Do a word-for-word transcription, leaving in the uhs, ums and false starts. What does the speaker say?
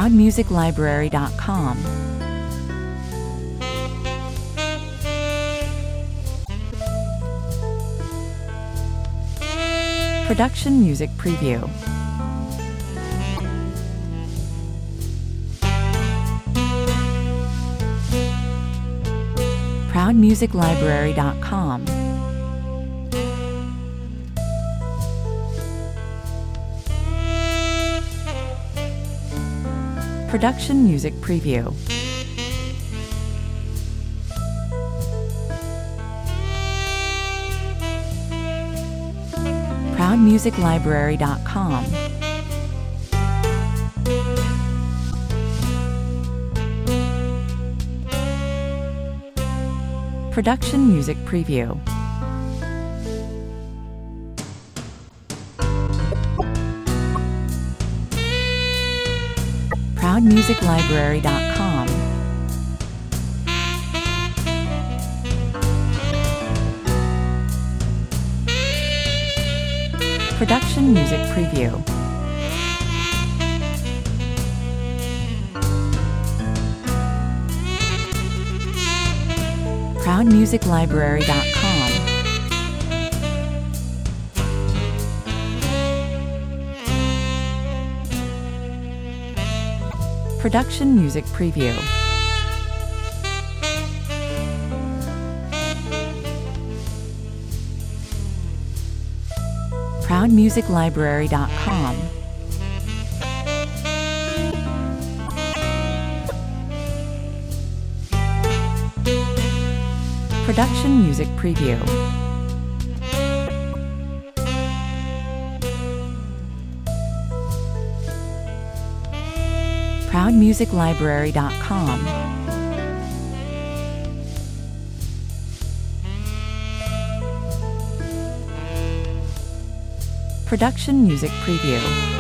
proud music library dot com. Production Music Preview. proud music library dot com. Production Music Preview. proud music library dot com. Production Music Preview. proud music library dot com. Production Music Preview. proud music library dot com. Production Music Preview. proud music library dot com. Production Music Preview. proud music library dot com. Production Music Preview.